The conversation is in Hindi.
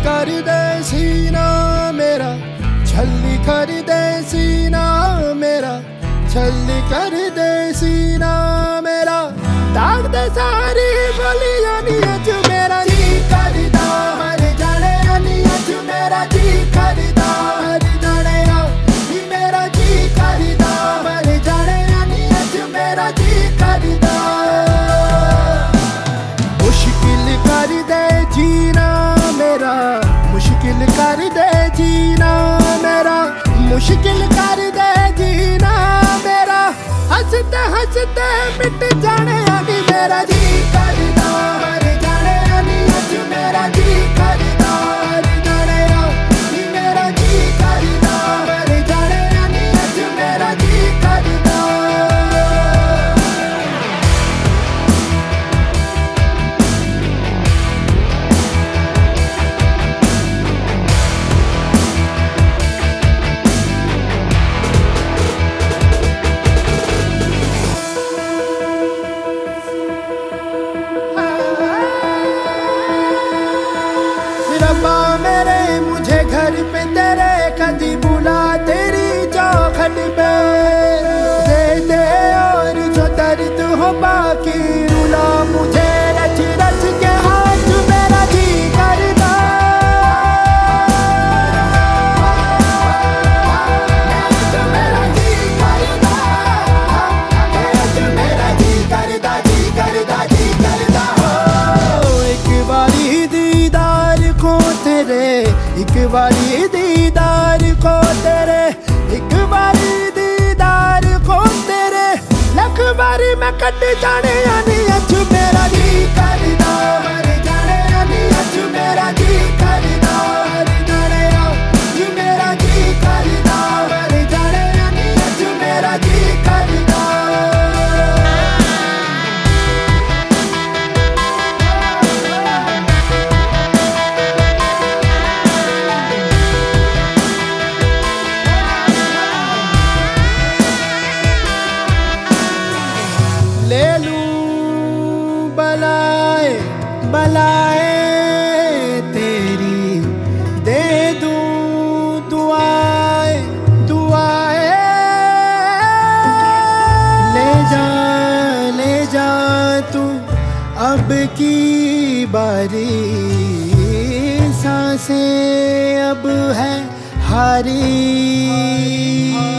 कर दे सीना मेरा, छल्ली कर दे सीना मेरा, छल्ली कर दे सीना मेरा, दाग दे सारी गलियां नी अज मेरा जी करदा मर जाने नी अज मेरा जी करदा मर जाने नी मेरा जी करदा मर जाने नी अज मेरा जी करदा। मुश्किल कर दे जीना मेरा, मुश्किल कर दे जीना मेरा, मुश्किल कर दे जीना मेरा, हंसते हंसते मिट जाने नी मेरा जी करदा मर जाने नी अज मेरा जी करदा मर जाने नी मेरा जी करदा मर जाने नी अज मेरा जी करदा। रब्बा मेरे मुझे घर पे तेरे कदी बुला तेरी चौखट पे दे दे, और जो दर्द हो बाकी रुला मुझे रच रच के हाथ मेरा जी करदा। मेरा जी करदा, मेरा जी करदा जी करदा जी करदा। एक बारी दीदार को तेरे, एक बारी दीदार को तेरे, एक बारी दीदार को तेरे, लख बारी मैं कट जाने नी अज मेरा जी करदा मर जाने नी अज मेरा जी करदा मर जाने नी मेरा जी करदा मर जाने नी अज मेरा जी करदा। ले लूं बलाए बलाए तेरी, दे दूं दुआए दुआए, ले जा तू अब की बारी, सांसें अब है हारी।